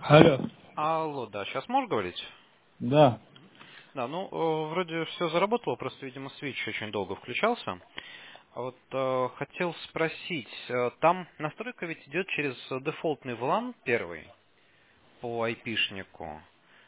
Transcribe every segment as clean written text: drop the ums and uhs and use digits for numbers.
Алло. Алло, да, сейчас можешь говорить? Да. Да, ну, вроде все заработало, просто, видимо, свич очень долго включался. А вот хотел спросить, там настройка ведь идет через дефолтный VLAN первый по айпишнику.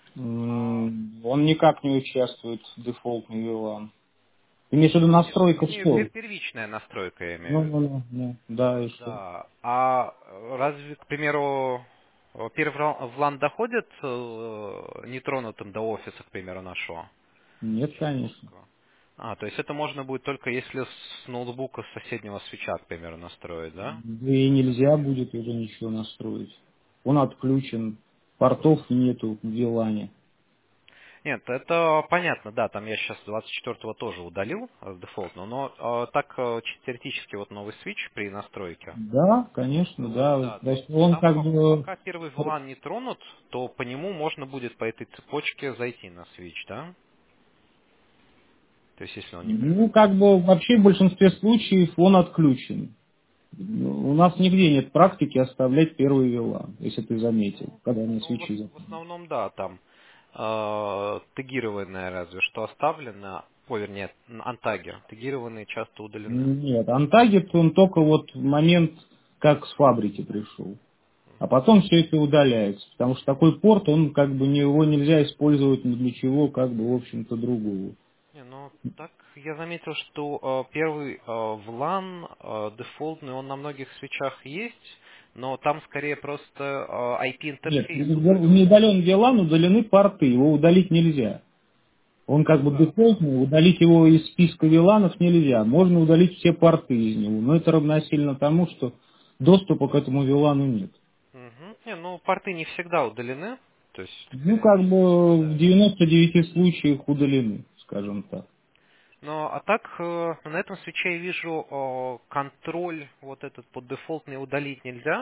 Он никак не участвует в дефолтный VLAN. Ты имеешь в виду Нет, настройка что? первичная настройка, я имею Ну, в ну, виду. ну, ну. Да, и что? Да. А разве, к примеру, первый VLAN доходит нетронутым до офиса, к примеру, нашего? Нет, конечно. Чистовского. То есть это можно будет только если с ноутбука с соседнего свитча, к примеру, настроить, да? Да и нельзя будет уже ничего настроить. Он отключен. Портов нету в VLAN. Нет, это понятно, да, там я сейчас 24-го тоже удалил дефолтно, но так теоретически вот новый свитч при настройке. Да, конечно, да. Да, То то есть есть он там как бы... пока первый VLAN не тронут, то по нему можно будет по этой цепочке зайти на свитч, да? То есть если он не Ну, привязан. как бы вообще в большинстве случаев он отключен. У нас нигде нет практики оставлять первый VLAN, если ты заметил, когда на Ну, свечи в основном, да, там тегированное разве что оставлено, вернее, антаги. Тегированные часто удалены. Нет, антагет он только вот в момент, как с фабрики пришел. А потом все это удаляется, потому что такой порт, он как бы его нельзя использовать ни для чего, как бы, в общем-то, другого. Не, ну, так я заметил, что первый VLAN дефолтный, он на многих свечах есть, но там скорее просто Нет, IP-интерфейс в удален. неудаленный VLAN удалены порты, его удалить нельзя. Он как Ну бы да, да. дефолтный, удалить его из списка VLANов нельзя. Можно удалить все порты из него, но это равносильно тому, что доступа к этому VLAN нет. Мгм. Не, ну, порты не всегда удалены, то есть Ну, как периодически бы в попадаются. 99 случаях удалены, скажем так. Ну, а так, на этом свече я вижу контроль вот этот под дефолтный удалить нельзя.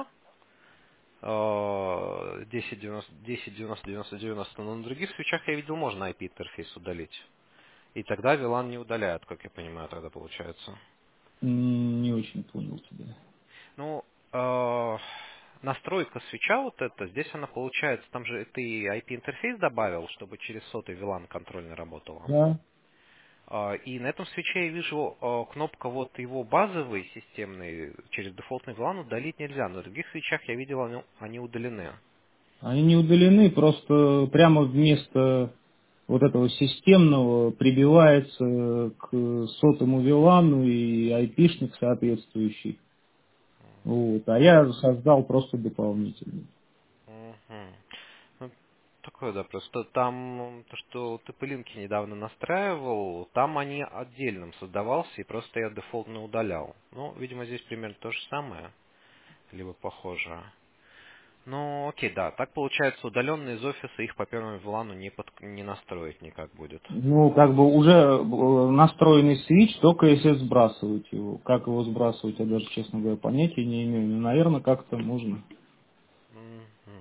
10.90, 10.90, 90, 90, но на других свечах я видел, можно IP-интерфейс удалить. И тогда VLAN не удаляет, как я понимаю, тогда получается. Не очень понял тебя. Ну, настройка свеча вот эта, здесь она получается, там же ты IP-интерфейс добавил, чтобы через сотый VLAN контрольно работала. Да. И на этом свече я вижу кнопка вот его базовый системный через дефолтный VLAN удалить нельзя. На других свечах я видел, они удалены. Они не удалены, просто прямо вместо вот этого системного прибивается к сотому вилану и айпишник соответствующий. Вот. А я создал просто дополнительный. Мгм. Ну, такое, да, просто там, то, что ты пылинки недавно настраивал, там они отдельным создавался, и просто я дефолтно удалял. Ну, видимо, здесь примерно то же самое, либо похоже. Ну, окей, да, так получается, удаленные из офиса их по первому VLAN не настроить никак будет. Ну, как бы уже настроенный свич, только если сбрасывать его. Как его сбрасывать, я даже, честно говоря, понятия не имею. Но, наверное, как-то можно. Мгм.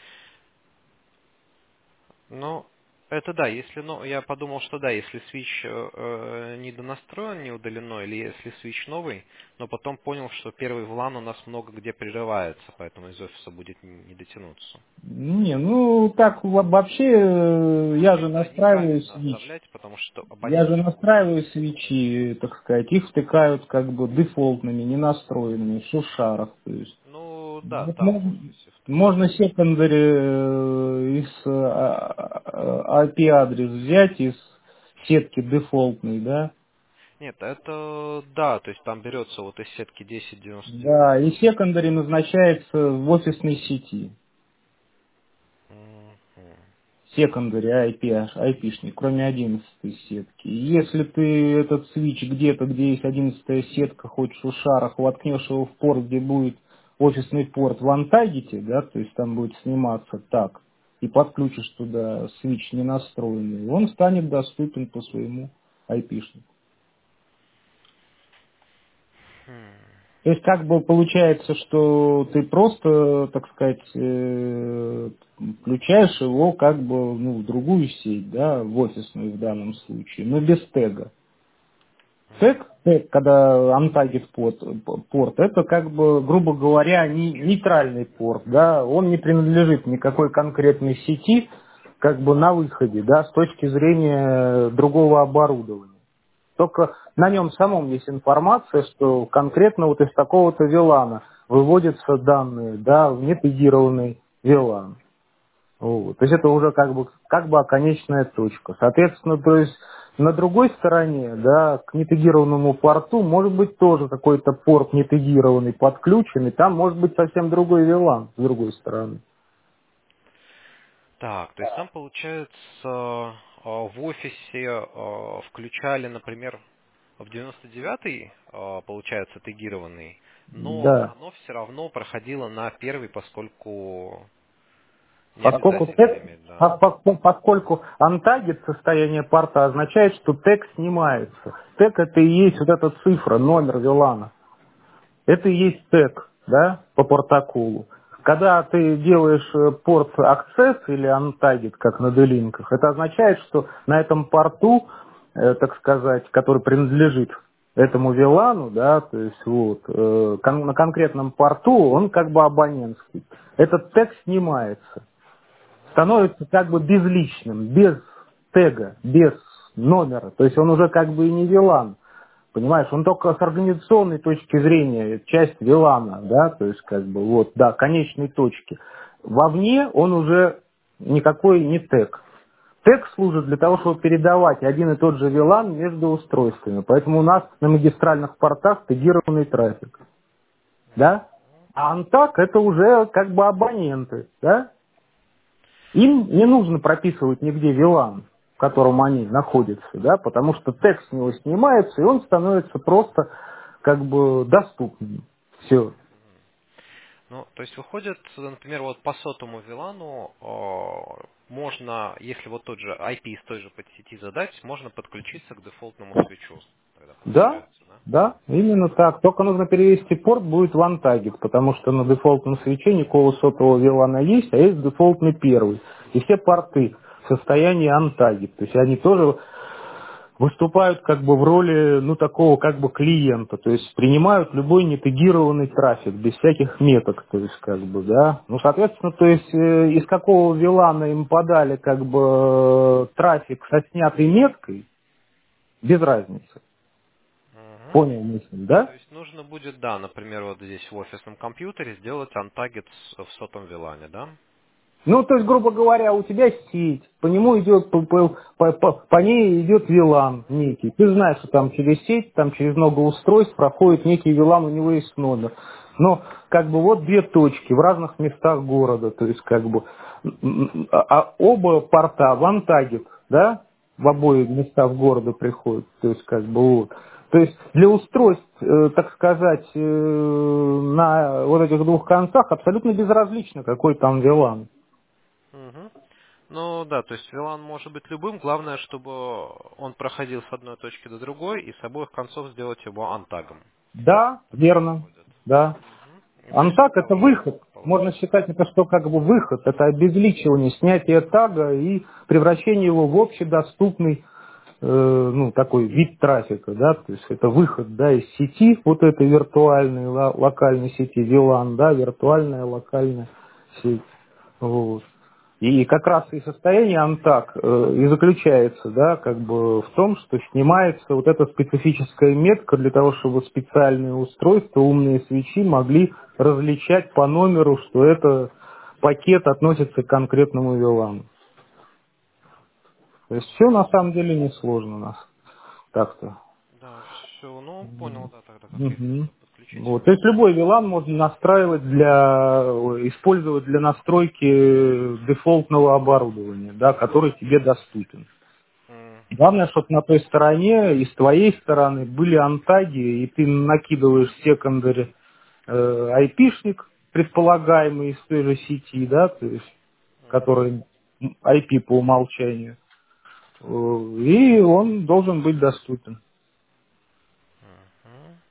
Ну, это да, если, ну, я подумал, что да, если свич не донастроен, не удалено, или если свич новый, но потом понял, что первый VLAN у нас много где прерывается, поэтому из офиса будет не дотянуться. Не, ну так вообще Ну, я вообще, же да, настраиваю неправильно свич. оставлять, потому что Я же абонент же будет настраиваю видеть это. свечи, так сказать, их втыкают как бы дефолтными, не настроенными, в сушарах. То есть Ну, да, вот там в офисе можно втыкают. секондари из IP-адрес взять из сетки дефолтной, да, Нет, это, да, то есть там берется вот из сетки да, и 10.90.90. секондари назначается в офисной сети. Мгм. Secondary IP, IP-шник, кроме 11 сетки. И если ты этот свич где-то, где есть 11 сетка, хочешь в шарах, воткнешь его в порт, где будет офисный порт в антагете, да, то есть там будет сниматься так, и подключишь туда свич не настроенный, он станет доступен по своему IP-шнику. Хм. То есть как бы получается, что ты просто, так сказать, включаешь его как бы ну, в другую сеть, да, в офисную в данном случае, но без тега. Тег, когда untagged порт, это как бы, грубо говоря, нейтральный порт, да, он не принадлежит никакой конкретной сети, как бы на выходе, да, с точки зрения другого оборудования. Только на нем самом есть информация, что конкретно вот из такого-то VLAN выводятся данные, да, в нетегированный VLAN. Вот. То есть это уже как бы оконечная точка. Соответственно, то есть на другой стороне, да, к нетегированному порту может быть тоже какой-то порт нетегированный, подключенный, там может быть совсем другой VLAN с другой стороны. Так, то есть там получается в офисе включали, например, в 99-й, получается, тегированный, но Да. оно все равно проходило на первый, поскольку не Поскольку, обязательно иметь, да. поскольку антагет состояние порта означает, что тег снимается. Тег это и есть вот эта цифра, номер VLAN. Это и есть тег, да, по протоколу. Когда ты делаешь порт access или untagged, как на делинках, это означает, что на этом порту, так сказать, который принадлежит этому VLAN, да, то есть вот, на конкретном порту он как бы абонентский. Этот тег снимается, становится как бы безличным, без тега, без номера. То есть он уже как бы и не VLAN. Понимаешь, он только с организационной точки зрения часть вилана, да, то есть как бы вот, да, конечной точки. Вовне он уже никакой не тег. Тег служит для того, чтобы передавать один и тот же вилан между устройствами. Поэтому у нас на магистральных портах тегированный трафик, да. А антак это уже как бы абоненты, да. Им не нужно прописывать нигде VLAN, в котором они находятся, да, потому что тег с него снимается, и он становится просто как бы доступным. Все. Ну, то есть выходит, например, вот по сотому вилану можно, если вот тот же IP из той же подсети задать, можно подключиться к дефолтному свечу. Тогда Да, получается, да? да, именно так. Только нужно перевести порт, будет OneTarget, потому что на дефолтном свече никакого сотового VLAN есть, а есть дефолтный первый. И все порты в состоянии untagged. То есть они тоже выступают как бы в роли, ну, такого как бы клиента, то есть принимают любой нетегированный трафик, без всяких меток, то есть как бы, да. Ну, соответственно, то есть из какого вилана им подали как бы трафик со снятой меткой, без разницы. Мгм. Понял мысль, да? То есть нужно будет, да, например, вот здесь в офисном компьютере сделать untagged в сотом вилане, да? Ну, то есть, грубо говоря, у тебя сеть, по нему идет, по ней идет VLAN некий. Ты знаешь, что там через сеть, там через много устройств проходит некий VLAN, у него есть номер. Но как бы вот две точки в разных местах города, то есть как бы оба порта вантагет, да, в обоих местах города приходят, то есть как бы вот. То есть для устройств, так сказать, на вот этих двух концах абсолютно безразлично, какой там VLAN. Мгм. Ну да, то есть VLAN может быть любым, главное, чтобы он проходил с одной точки до другой и с обоих концов сделать его антагом. Да, Так что верно, выходит. да. Мгм. И дальше Антаг тогда это уже выход. Можно получится. считать это что как бы выход, это обезличивание, снятие тага и превращение его в общедоступный ну, такой вид трафика, да, то есть это выход, да, из сети, вот этой виртуальной, локальной сети VLAN, да, виртуальная локальная сеть. Вот. И как раз и состояние антак и заключается, да, как бы в том, что снимается вот эта специфическая метка для того, чтобы специальные устройства, умные свечи могли различать по номеру, что это пакет относится к конкретному VLAN. То есть все на самом деле несложно у нас так-то. Да, все, ну понял, да, тогда как их Мгм. подключить. Вот. То есть любой VLAN можно настраивать использовать для настройки дефолтного оборудования, да, который тебе доступен. М, Главное, чтобы на той стороне и с твоей стороны были антаги, и ты накидываешь секондари IP-шник, предполагаемый из той же сети, да, то есть, который IP по умолчанию, и он должен быть доступен. мгм.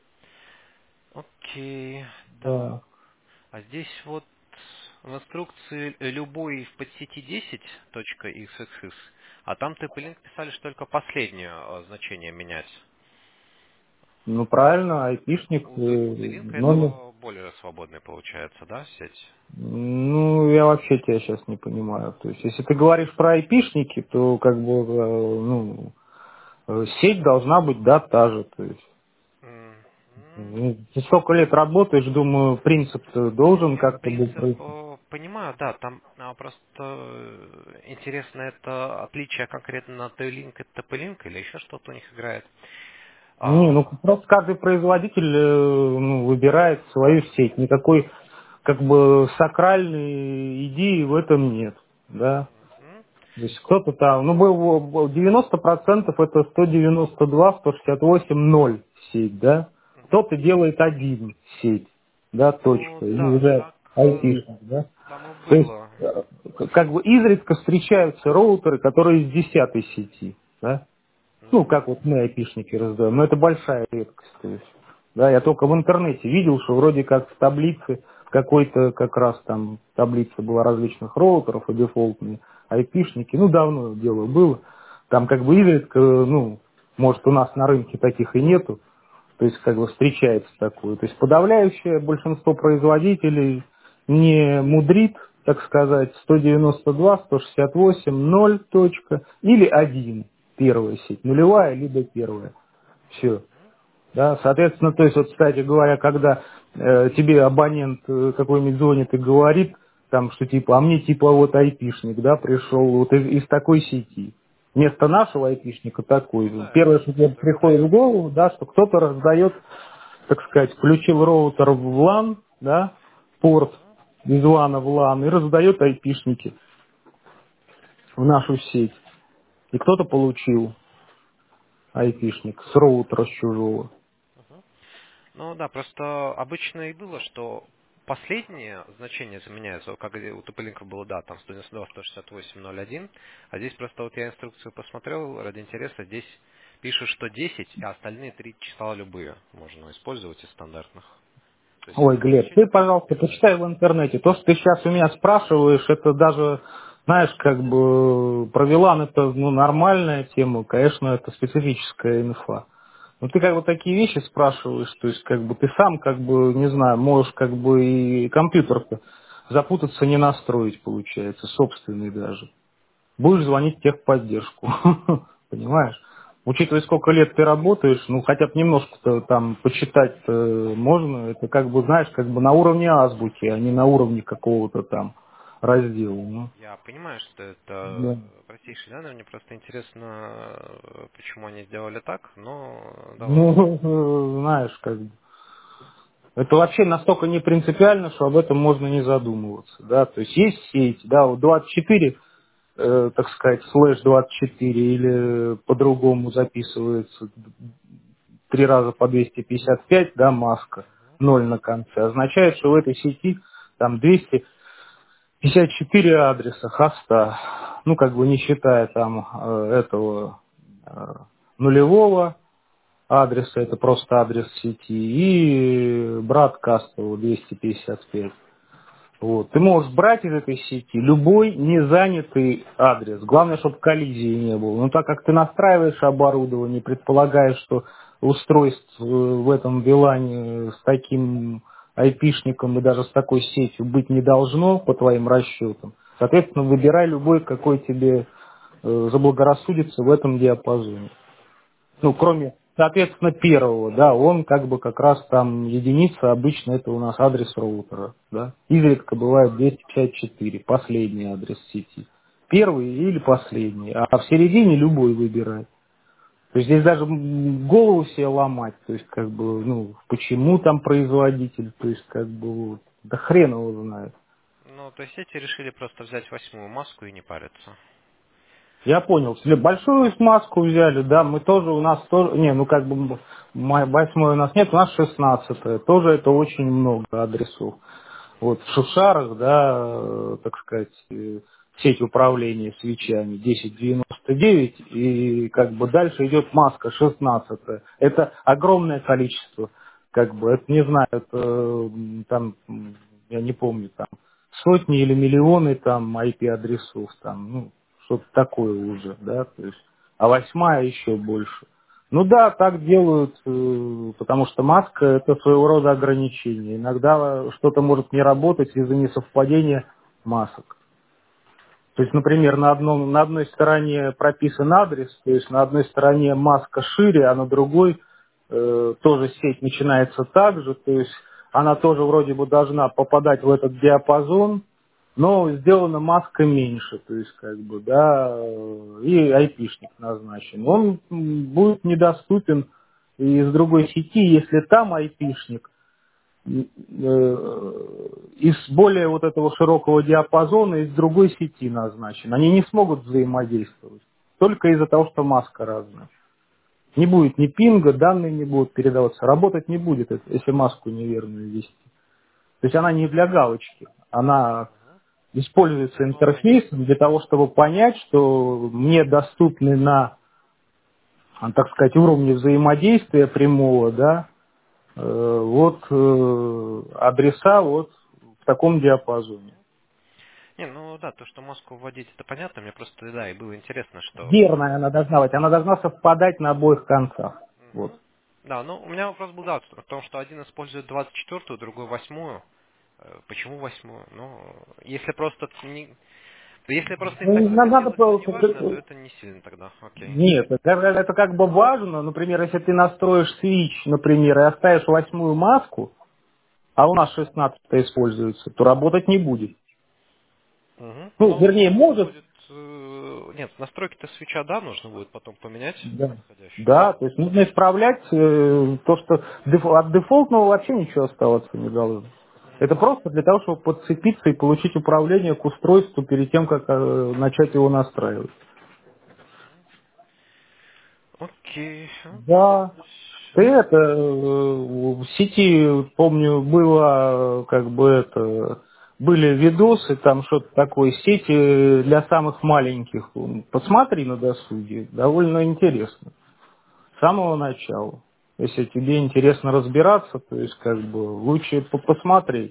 Окей, Да. так. А здесь вот в инструкции любой в подсети 10.xxx, а там TP-Link писали, что только последнее значение менять. Ну, правильно, айпишник, У D-Link номер. этого более свободный получается, да, сеть? Ну, я вообще тебя сейчас не понимаю. То есть, если ты говоришь про айпишники, то как бы, ну, сеть должна быть, да, та же. То есть, ты сколько лет работаешь, думаю, принцип должен как-то быть. Принцип понимаю, да, там просто интересно это отличие конкретно на T-Link и TP-Link или еще что-то у них играет. Не, ну А, просто каждый производитель ну, выбирает свою сеть. Никакой как бы сакральной идеи в этом нет. Да? мгм, То есть кто-то там, ну был 90% это 192, 168, 0 сеть, да? мгм. Кто-то делает один сеть, да, Ну точка, и да, уже так айтишник, да? там и То есть было. как бы изредка встречаются роутеры, которые из десятой сети, да? Ну, Мгм. как вот мы айпишники раздаем, но это большая редкость. То есть, да, я только в интернете видел, что вроде как в таблице, в какой-то как раз там таблица была различных роутеров и дефолтные айпишники, ну, давно дело было. Там как бы изредка, ну, может, у нас на рынке таких и нету, то есть как бы встречается такое. То есть подавляющее большинство производителей не мудрит, так сказать, 192, 168, 0 точка, или один первая сеть, нулевая либо первая. Все. Да, соответственно, то есть, вот, кстати говоря, когда тебе абонент какой-нибудь звонит и говорит, там, что типа, а мне типа вот айпишник, да, пришел вот из такой сети. Вместо нашего айпишника такой. Ну да, это Первое, что тебе кто-то приходит в раздает. голову, да, что кто-то раздает, так сказать, включил роутер в LAN, да, порт из LAN в LAN и раздает айпишники в нашу сеть. И кто-то получил айпишник с роутера с чужого. Ну да, просто обычно и было, что последнее значение заменяется, вот как у TP-Link было, да, там 192, 168, 01, а здесь просто вот я инструкцию посмотрел, ради интереса, здесь пишут, что 10, а остальные 3 числа любые можно использовать из стандартных. То есть Ой, это Глеб, значение, ты, в пожалуйста, принципе, почитай в интернете. То, что ты сейчас у меня спрашиваешь, это даже, знаешь, как бы про VLAN это ну, нормальная тема, конечно, это специфическая инфа. Но ты как бы такие вещи спрашиваешь, то есть как бы ты сам как бы, не знаю, можешь как бы и компьютер запутаться, не настроить, получается, собственный даже. Будешь звонить в техподдержку. Понимаешь? Учитывая, сколько лет ты работаешь, ну, хотя бы немножко-то там почитать можно. Это как бы, знаешь, как бы на уровне азбуки, а не на уровне какого-то там раздела. Ну, я понимаю, что это да. простейший данные, мне просто интересно, почему они сделали так, но давай. Ну, знаешь, как бы. Это вообще настолько не принципиально, что об этом можно не задумываться. Да? То есть есть сеть, да, вот 24 так сказать, слэш 24 или по-другому записывается 3 раза по 255, да, маска, ноль на конце, означает, что в этой сети там 254 адреса хоста, ну, как бы не считая там этого э, нулевого адреса, это просто адрес сети, и брат кастового 255. Вот. Ты можешь брать из этой сети любой незанятый адрес. Главное, чтобы коллизии не было. Но так как ты настраиваешь оборудование, предполагаешь, что устройств в этом вилане с таким айпишником и даже с такой сетью быть не должно, по твоим расчетам, соответственно, выбирай любой, какой тебе заблагорассудится в этом диапазоне. Ну, Ну, кроме, соответственно, первого, да, он как бы как раз там единица, обычно это у нас адрес роутера, да. Изредка бывает 254, последний адрес сети. Первый или последний, а в середине любой выбирай. То есть здесь даже голову себе ломать, то есть как бы, ну, почему там производитель, то есть как бы, вот, да хрен его знает. ну, то есть эти решили просто взять 8-ю маску и не париться. Я понял. Большую смазку взяли, да, мы тоже, у нас тоже, не, ну как бы 8 у нас нет, у нас 16. Тоже это очень много адресов. Вот в Шушарах, да, так сказать, сеть управления свечами 1099, и как бы дальше идет маска 16. Это огромное количество, как бы, это не знаю, это там, я не помню, там сотни или миллионы там IP-адресов, там, ну, что-то такое уже, да, то есть, а 8 еще больше. Ну да, так делают, потому что маска это своего рода ограничение. Иногда что-то может не работать из-за несовпадения масок. То есть, например, на одной стороне прописан адрес, то есть на одной стороне маска шире, а на другой тоже сеть начинается так же, то есть она тоже вроде бы должна попадать в этот диапазон, но сделана маска меньше, то есть как бы, да, и айпишник назначен. Он будет недоступен из другой сети, если там айпишник из более вот этого широкого диапазона из другой сети назначен. Они не смогут взаимодействовать. Только из-за того, что маска разная. Не будет ни пинга, данные не будут передаваться. Работать не будет, если маску неверную ввести. То есть она не для галочки. Она используется Безусловно. интерфейсом для того, чтобы понять, что мне доступны на, так сказать, уровне взаимодействия прямого, да, вот адреса вот в таком диапазоне. Не, ну да, то, что Москву вводить, это понятно. Мне просто, да, и было интересно, что... Верная она должна быть. Она должна совпадать на обоих концах. Вот. Мгм. Да, ну, у меня вопрос был, да, в том, что один использует 24-ю, другой 8-ю. Почему 8-ю? Ну, если просто если просто им так Ну, надо захотелось, но не важно, то это не сильно тогда. Окей. Нет, это как бы важно. Например, если ты настроишь свич, например, и оставишь 8-ю маску, а у нас 16-я используется, то работать не будет. Угу. Ну, Ну, вернее, нужно может. будет... Нет, настройки-то свеча, да, нужно будет потом поменять Да. подходящие. Да, то есть нужно исправлять то, что от дефолтного вообще ничего оставаться не должно. Это просто для того, чтобы подцепиться и получить управление к устройству перед тем, как начать его настраивать. Окей, Да. Ты все. это в сети, помню, было как бы это были видосы, там что-то такое, сети для самых маленьких. Посмотри на досуге, довольно интересно. С самого начала. Если тебе интересно разбираться, то есть как бы лучше посмотреть.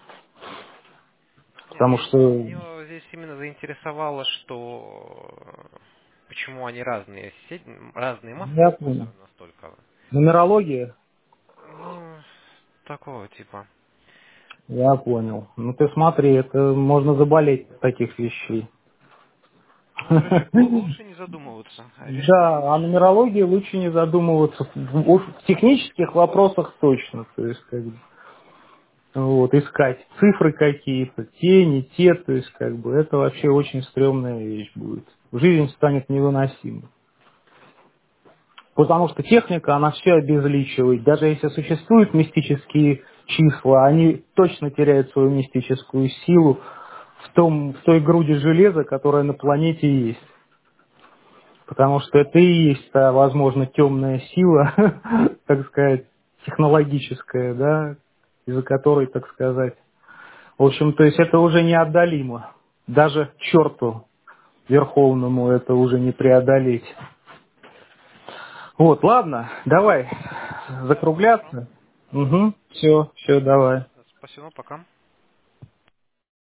Нет, Потому что меня здесь именно заинтересовало, что почему они разные разные маски я понял. используют настолько. Нумерология, Ну, такого типа. я понял. Ну ты смотри, это можно заболеть от таких вещей. Ну, короче, лучше не задумываться. Решили Да, о нумерологии лучше не задумываться. В технических вопросах точно. То есть, как бы, вот, искать цифры какие-то, те, не те, то есть, как бы, это вообще очень стрёмная вещь будет. Жизнь станет невыносимой. Потому что техника, она все обезличивает. Даже если существуют мистические числа, они точно теряют свою мистическую силу в той груди железа, которая на планете есть. Потому что это и есть та, возможно, темная сила, так сказать, технологическая, да, из-за которой, так сказать. В общем, то есть это уже неотдалимо. Даже черту верховному это уже не преодолеть. Вот, ладно, давай Хорошо. закругляться. Угу, все, давай. Спасибо, пока.